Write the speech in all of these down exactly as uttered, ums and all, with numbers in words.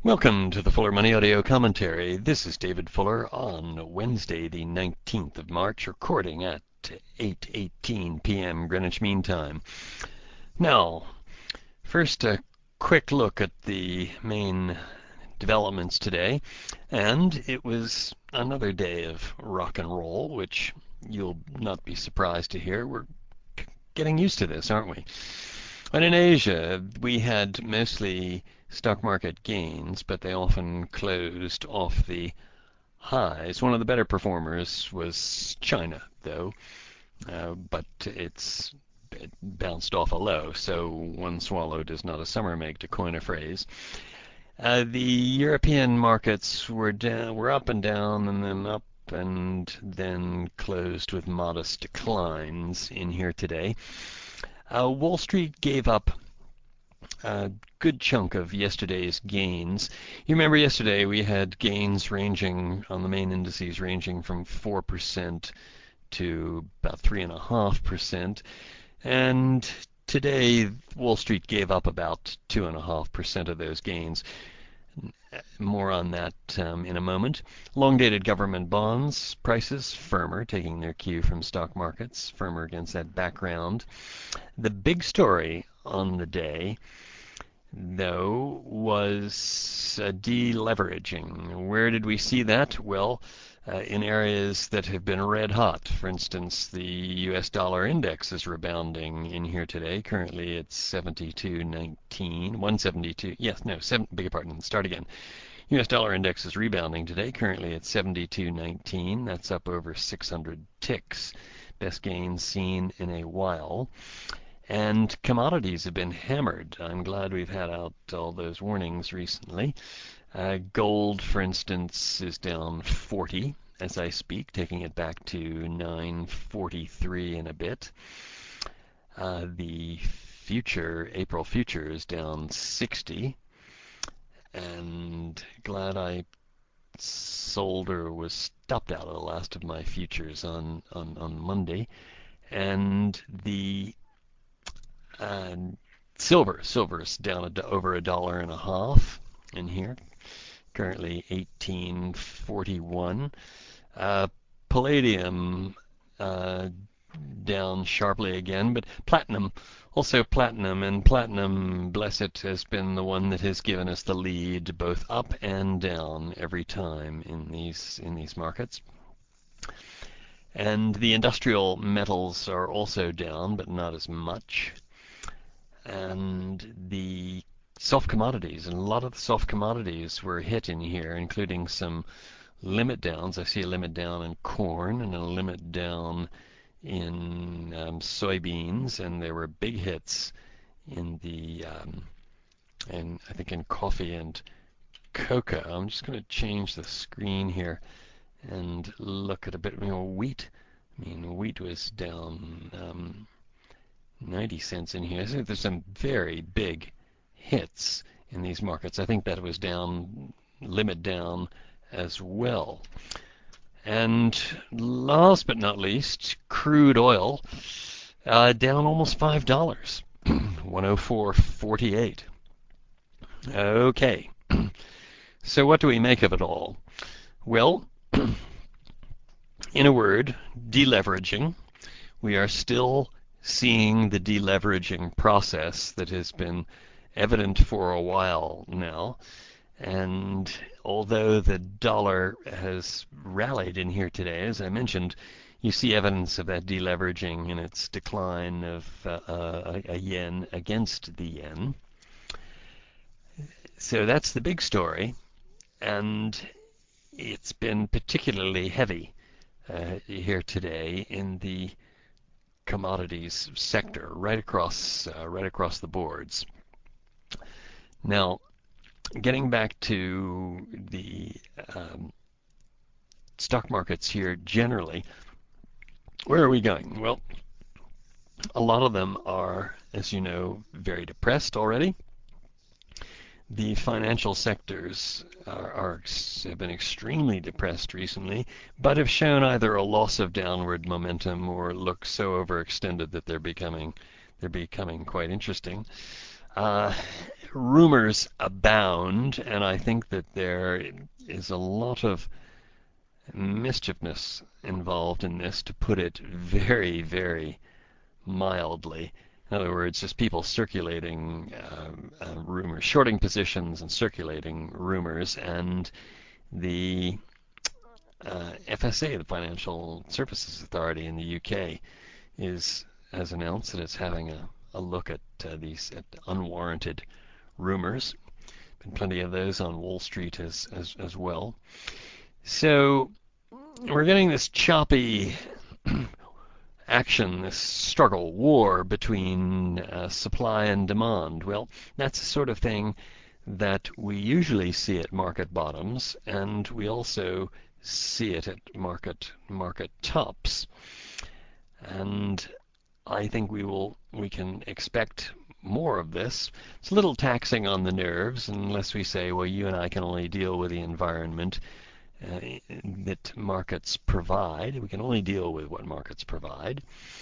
Welcome to the Fuller Money Audio Commentary. This is David Fuller on Wednesday, the nineteenth of March, recording at eight eighteen p m Greenwich Mean Time. Now, first a quick look at the main developments today, and it was another day of rock and roll, which you'll not be surprised to hear. We're getting used to this, aren't we? And in Asia, we had mostly stock market gains, but they often closed off the highs. One of the better performers was China, though, uh, but it's it bounced off a low, so one swallow does not a summer make, to coin a phrase. Uh, the European markets were down, were up and down, and then up, and then closed with modest declines in here today. Uh, Wall Street gave up a good chunk of yesterday's gains. You remember yesterday we had gains ranging on the main indices ranging from four percent to about three point five percent. And today Wall Street gave up about two point five percent of those gains. More on that um, in a moment. Long-dated government bonds prices firmer, taking their cue from stock markets, firmer against that background. The big story on the day, though, was uh, deleveraging. Where did we see that? Well, uh, in areas that have been red hot. For instance, the U S dollar index is rebounding in here today. Currently it's seventy-two nineteen, one seventy-two. Yes, no, seven, beg your pardon. Start again. U S dollar index is rebounding today. Currently it's seventy-two nineteen. That's up over six hundred ticks. Best gains seen in a while. And commodities have been hammered. I'm glad we've had out all those warnings recently. Uh, gold, for instance, is down forty as I speak, taking it back to nine forty-three and a bit. Uh, the future, April future, is down sixty. And glad I sold or was stopped out of the last of my futures on, on, on Monday. And the uh, silver, silver is down a, over a dollar and a half in here. Currently eighteen forty-one. Uh, palladium uh, down sharply again, but platinum, also platinum, and platinum, bless it, has been the one that has given us the lead both up and down every time in these in these markets. And the industrial metals are also down, but not as much. And the soft commodities, and a lot of the soft commodities were hit in here, including some limit downs. I see a limit down in corn and a limit down in um, soybeans, and there were big hits in the, um, and I think in coffee and cocoa. I'm just going to change the screen here and look at a bit more wheat. I mean, wheat was down um, ninety cents in here. So there's some very big hits in these markets. I think that was down, limit down as well. And last but not least, crude oil uh, down almost five dollars, one oh four forty-eight. Okay, so what do we make of it all? Well, in a word, deleveraging. We are still seeing the deleveraging process that has been evident for a while now. And although the dollar has rallied in here today, as I mentioned, you see evidence of that deleveraging in its decline of uh, a, a yen against the yen. So that's the big story, and it's been particularly heavy uh, here today in the commodities sector, right across uh, right across the boards. Now, getting back to the um, stock markets here generally, where are we going? Well, a lot of them are, as you know, very depressed already. The financial sectors are, are have been extremely depressed recently, but have shown either a loss of downward momentum or look so overextended that they're becoming they're becoming quite interesting. Uh, rumors abound, and I think that there is a lot of mischievousness involved in this, to put it very, very mildly. In other words, just people circulating uh, uh, rumors, shorting positions and circulating rumors, and the uh, F S A, the Financial Services Authority in the U K, is has announced that it's having a, a look at uh, these at unwarranted rumors. Been plenty of those on Wall Street as as, as well. So we're getting this choppy action, this struggle, war between uh, supply and demand. Well, that's the sort of thing that we usually see at market bottoms, and we also see it at market market tops. And I think we will we can expect more of this. It's a little taxing on the nerves unless we say, well, you and I can only deal with the environment uh, that markets provide. We can only deal with what markets provide.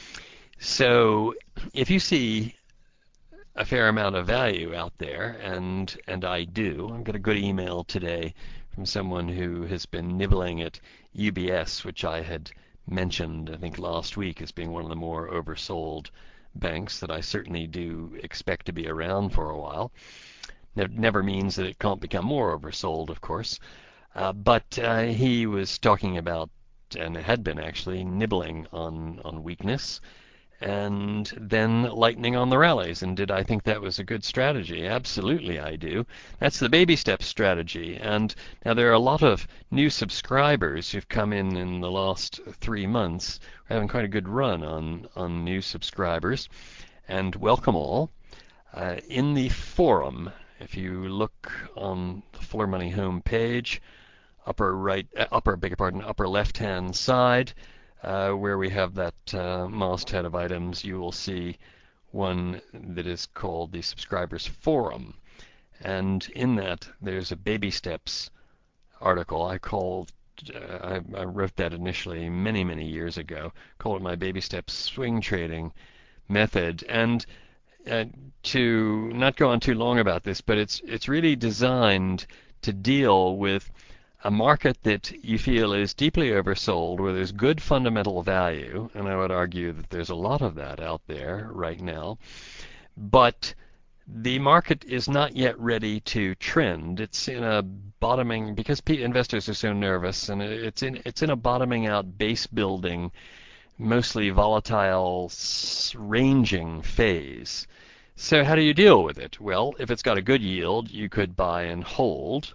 So if you see a fair amount of value out there, and and I do. I got a good email today from someone who has been nibbling at U B S, which I had mentioned, I think, last week as being one of the more oversold banks that I certainly do expect to be around for a while. That never means that it can't become more oversold, of course. Uh, but uh, he was talking about, and had been actually, nibbling on, on weakness, and then lightning on the rallies. And did I think that was a good strategy? Absolutely I do. That's the baby step strategy. And now there are a lot of new subscribers who've come in in the last three months. We're having quite a good run on, on new subscribers, and welcome all. Uh, in the forum, if you look on the Fuller Money homepage, upper right, uh, upper, beg your pardon, upper left-hand side, Uh, where we have that uh, masthead of items, you will see one that is called the Subscribers Forum. And in that, there's a Baby Steps article. I called, uh, I, I wrote that initially many, many years ago, called it my Baby Steps Swing Trading Method. And uh, to not go on too long about this, but it's it's really designed to deal with a market that you feel is deeply oversold, where there's good fundamental value, and I would argue that there's a lot of that out there right now, but the market is not yet ready to trend. It's in a bottoming, because investors are so nervous, and it's in it's in a bottoming out, base building, mostly volatile, ranging phase. So how do you deal with it? Well, if it's got a good yield, you could buy and hold.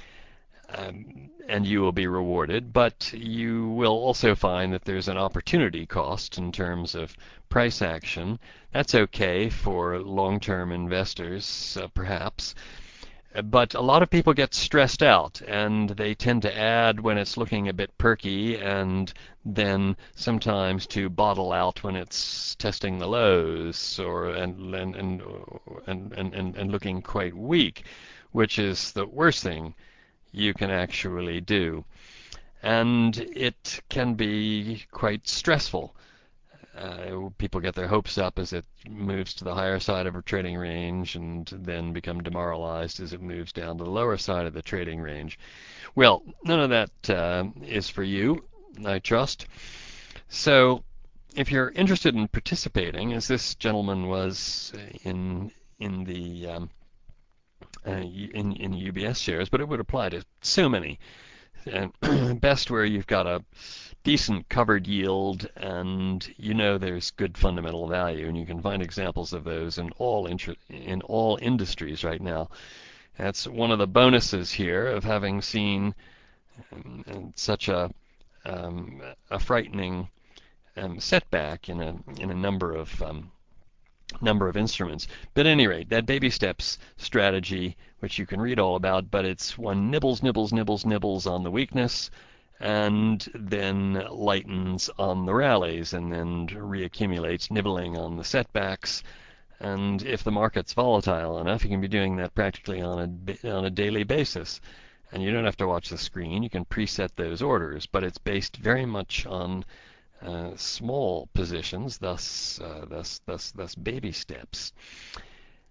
Um, and you will be rewarded, but you will also find that there's an opportunity cost in terms of price action. That's okay for long-term investors, uh, perhaps, but a lot of people get stressed out, and they tend to add when it's looking a bit perky, and then sometimes to bottle out when it's testing the lows, or and and and and and, and looking quite weak, which is the worst thing you can actually do. And it can be quite stressful. Uh, people get their hopes up as it moves to the higher side of a trading range, and then become demoralized as it moves down to the lower side of the trading range. Well, none of that uh, is for you, I trust. So if you're interested in participating, as this gentleman was in in the um, Uh, in, in U B S shares, but it would apply to so many. And best where you've got a decent covered yield, and you know there's good fundamental value, and you can find examples of those in all in all industries right now. That's one of the bonuses here of having seen um, such a um, a frightening um, setback in a in a number of um, number of instruments. But at any rate, that baby steps strategy, which you can read all about, but it's one nibbles, nibbles, nibbles, nibbles on the weakness, and then lightens on the rallies, and then reaccumulates, nibbling on the setbacks. And if the market's volatile enough, you can be doing that practically on a on a daily basis. And you don't have to watch the screen. You can preset those orders, but it's based very much on Uh, small positions, thus, uh, thus, thus, thus baby steps.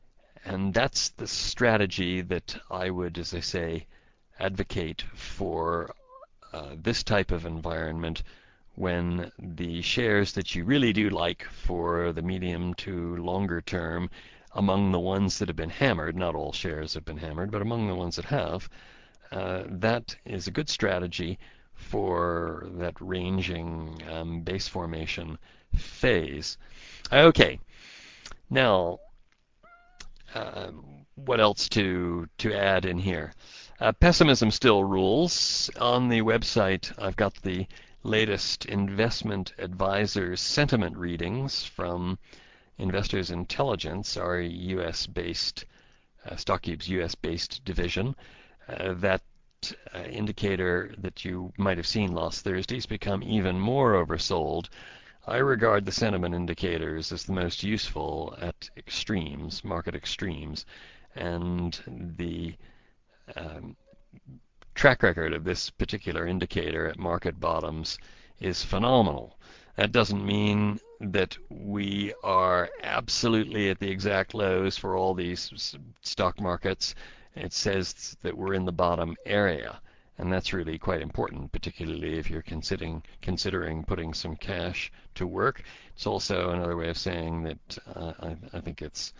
And that's the strategy that I would, as I say, advocate for uh, this type of environment when the shares that you really do like for the medium to longer term, among the ones that have been hammered, not all shares have been hammered, but among the ones that have, uh, that is a good strategy for that ranging um, base formation phase. Okay, now uh, what else to to add in here? Uh, pessimism still rules. On the website, I've got the latest investment advisors sentiment readings from Investors Intelligence, our U S-based, uh, StockCube's U S-based division. Uh, that uh, indicator that you might have seen last Thursday has become even more oversold. I regard the sentiment indicators as the most useful at extremes, market extremes, and the um, track record of this particular indicator at market bottoms is phenomenal. That doesn't mean that we are absolutely at the exact lows for all these stock markets. It says that we're in the bottom area, and that's really quite important, particularly if you're considering considering putting some cash to work. It's also another way of saying that uh, I, I think it's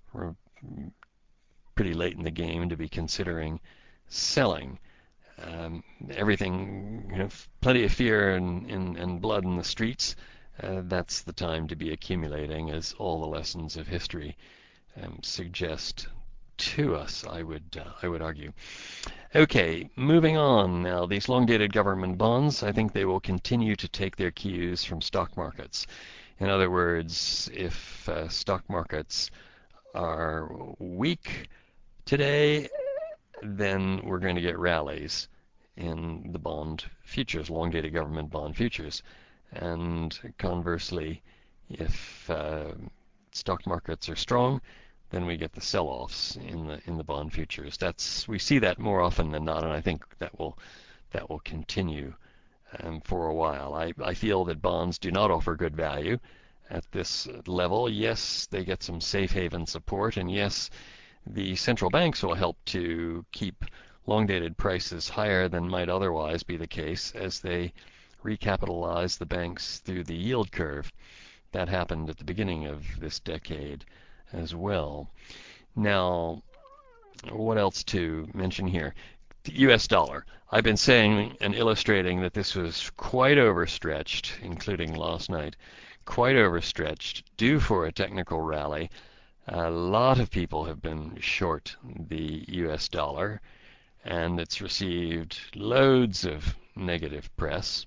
pretty late in the game to be considering selling. Um, everything, you know, plenty of fear and, and, and blood in the streets. Uh, that's the time to be accumulating, as all the lessons of history um, suggest to us, I would uh, I would argue. Okay, moving on now. These long-dated government bonds, I think they will continue to take their cues from stock markets. In other words, if uh, stock markets are weak today, then we're going to get rallies in the bond futures, long-dated government bond futures. And conversely, if uh, stock markets are strong, then we get the sell-offs in the in the bond futures. That's we see that more often than not, and I think that will that will continue um, for a while. I, I feel that bonds do not offer good value at this level. Yes, they get some safe haven support, and yes, the central banks will help to keep long-dated prices higher than might otherwise be the case as they recapitalize the banks through the yield curve. That happened at the beginning of this decade as well. Now, what else to mention here? The U S dollar. I've been saying and illustrating that this was quite overstretched, including last night, quite overstretched, due for a technical rally. A lot of people have been short the U S dollar, and it's received loads of negative press,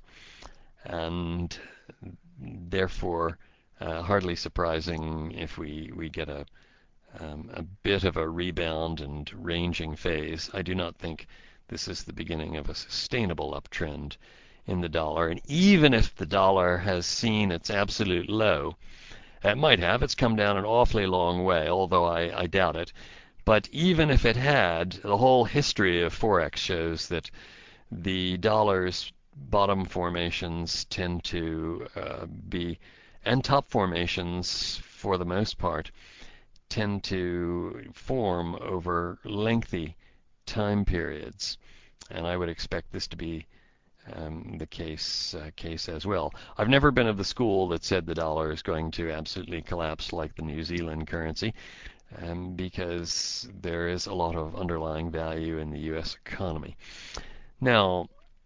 and therefore uh, hardly surprising if we, we get a, um, a bit of a rebound and ranging phase. I do not think this is the beginning of a sustainable uptrend in the dollar, and even if the dollar has seen its absolute low, it might have. It's come down an awfully long way, although I, I doubt it. But even if it had, the whole history of Forex shows that the dollar's bottom formations tend to uh, be, and top formations for the most part, tend to form over lengthy time periods. And I would expect this to be Um, the case uh, case as well. I've never been of the school that said the dollar is going to absolutely collapse like the New Zealand currency, um, because there is a lot of underlying value in the U S economy. Now,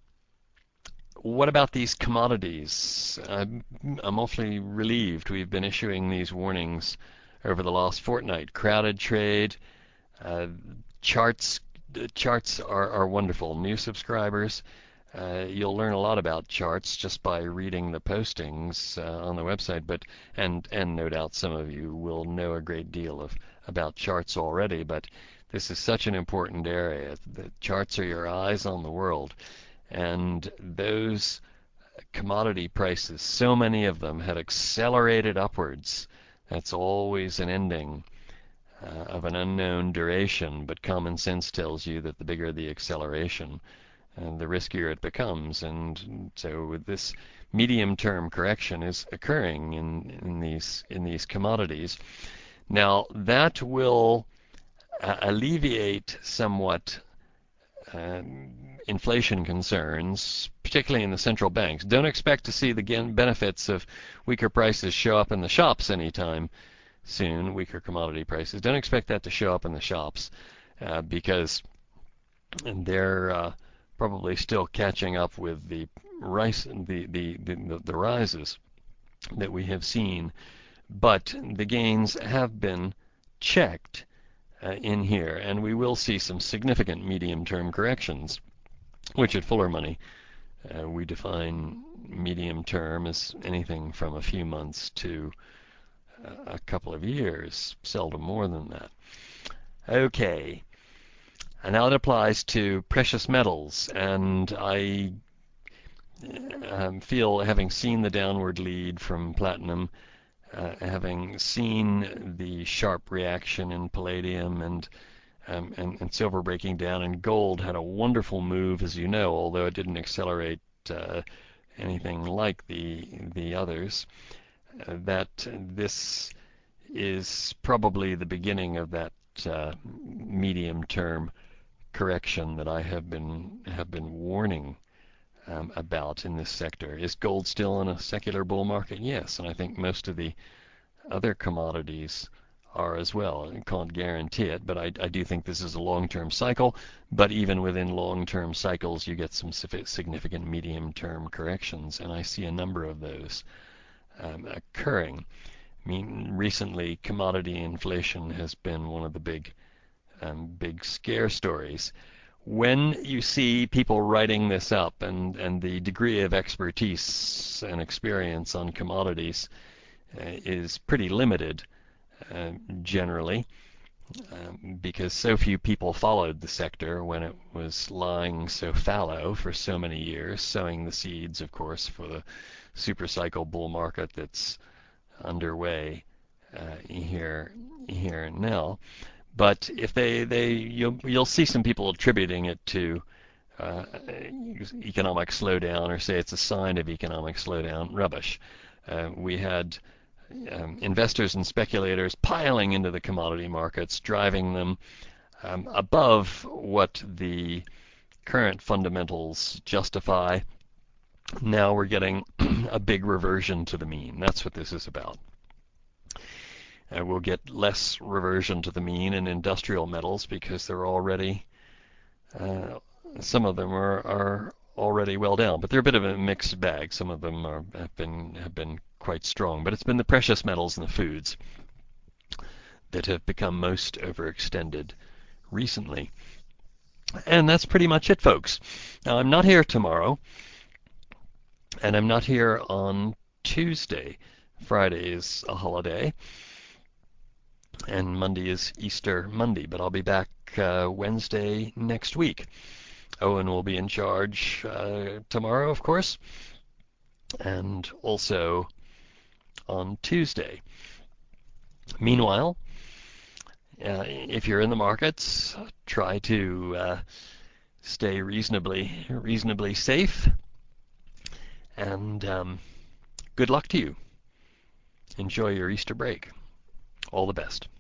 what about these commodities? I'm, I'm awfully relieved we've been issuing these warnings over the last fortnight. Crowded trade, uh, charts charts are, are wonderful. New subscribers, Uh, you'll learn a lot about charts just by reading the postings uh, on the website, but and and no doubt some of you will know a great deal of about charts already, but this is such an important area. The charts are your eyes on the world, and those commodity prices, so many of them had accelerated upwards. That's always an ending uh, of an unknown duration, but common sense tells you that the bigger the acceleration, and the riskier it becomes. And so this medium-term correction is occurring in, in these in these commodities. Now that will uh, alleviate somewhat um, inflation concerns, particularly in the central banks. Don't expect to see the benefits of weaker prices show up in the shops anytime soon, weaker commodity prices. Don't expect that to show up in the shops uh, because they're uh, probably still catching up with the, rise, the, the, the, the rises that we have seen. But the gains have been checked uh, in here, and we will see some significant medium-term corrections, which at Fuller Money uh, we define medium-term as anything from a few months to uh, a couple of years, seldom more than that. Okay, and now it applies to precious metals, and I um, feel, having seen the downward lead from platinum, uh, having seen the sharp reaction in palladium and, um, and and silver breaking down, and gold had a wonderful move, as you know, although it didn't accelerate uh, anything like the the others. Uh, that this is probably the beginning of that uh, medium-term correction that I have been have been warning um, about in this sector. Is gold still in a secular bull market? Yes, and I think most of the other commodities are as well. I can't guarantee it, but I, I do think this is a long-term cycle. But even within long-term cycles, you get some significant medium-term corrections, and I see a number of those um, occurring. I mean, recently, commodity inflation has been one of the big, um, big scare stories. When you see people writing this up, and, and the degree of expertise and experience on commodities uh, is pretty limited uh, generally, um, because so few people followed the sector when it was lying so fallow for so many years, sowing the seeds, of course, for the supercycle bull market that's underway uh, here here now. But if they they you'll you'll see some people attributing it to uh, economic slowdown, or say it's a sign of economic slowdown. Rubbish. Uh, we had um, investors and speculators piling into the commodity markets, driving them um, above what the current fundamentals justify. Now we're getting a big reversion to the mean. That's what this is about. Uh, we'll get less reversion to the mean in industrial metals because they're already, uh, some of them are, are already well down, but they're a bit of a mixed bag. Some of them are, have been have been quite strong, but it's been the precious metals and the foods that have become most overextended recently. And that's pretty much it, folks. Now, I'm not here tomorrow, and I'm not here on Tuesday. Friday is a holiday, and Monday is Easter Monday, but I'll be back uh, Wednesday next week. Owen will be in charge uh, tomorrow, of course, and also on Tuesday. Meanwhile, uh, if you're in the markets, try to uh, stay reasonably reasonably safe, and um, good luck to you. Enjoy your Easter break. All the best.